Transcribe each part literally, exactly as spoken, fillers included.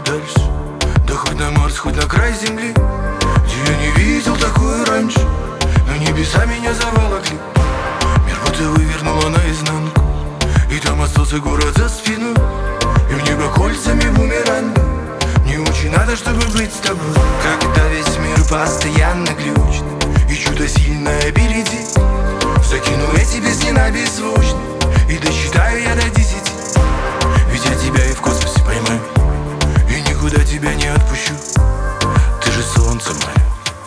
дальше, да хоть на Марс, хоть на край земли, где я не видел такое раньше. Но небеса меня заволокли, мир будто вывернуло наизнанку, и там остался город за спиной, и в небо кольцами бумеранга. Мне очень надо, чтобы быть с тобой, когда весь мир постоянно глючит и чудо сильное впереди. Закину я тебе с на беззвучно и досчитаю я до десяти. Ведь я тебя и в космосе поймаю, и никуда тебя не отпущу. Ты же солнце мое.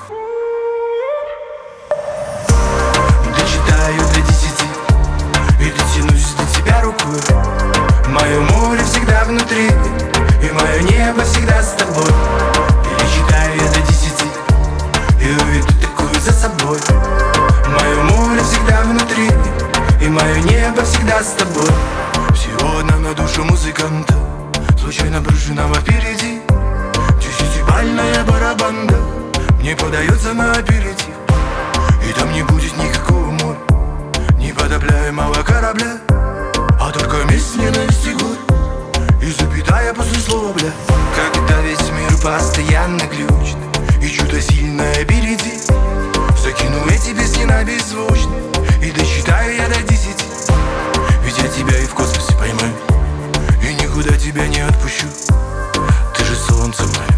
Дочитаю до десяти и дотянусь до тебя рукой. Мое море всегда внутри, и мое небо всегда с тобой. Перечитаю я до десяти и уведу такую за собой. Мое море всегда внутри, и мое небо всегда с тобой. Всего одна на душу музыканта, случайно брошенного впереди. Десятибальная барабанда мне подается на аперитив, и там не будет никакого моря, непотопляемого корабля, а только месть, ненависть и горе, и запятая после слова бля. Когда весь мир постоянно глючит и чудо сильное впереди, закину я тебе с на беззвучно и досчитаю я до десяти. Ведь я тебя и в космосе поймаю, и никуда тебя не отпущу. Ты же солнце мое.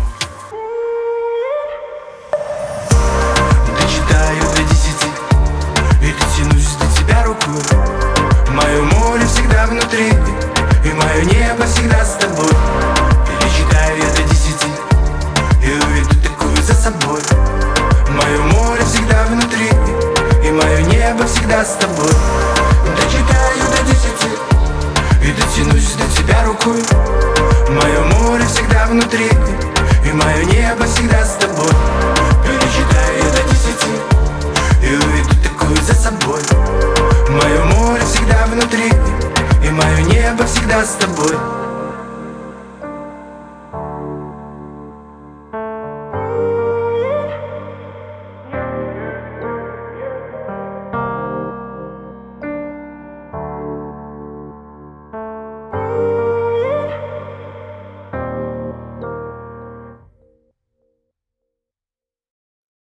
Дочитаю до десяти и дотянусь до тебя рукой. Мое море всегда внутри, и мое небо всегда с тобой. Перечитаю я до десяти и уведу такую за собой. Мое море всегда внутри, и мое небо всегда с тобой. Дочитаю до десяти и дотянусь до тебя рукой. Мое море всегда внутри, и мое небо всегда с тобой. Перечитаю я до десяти и уведу такую за собой. Мое море всегда внутри, и мое небо всегда с тобой.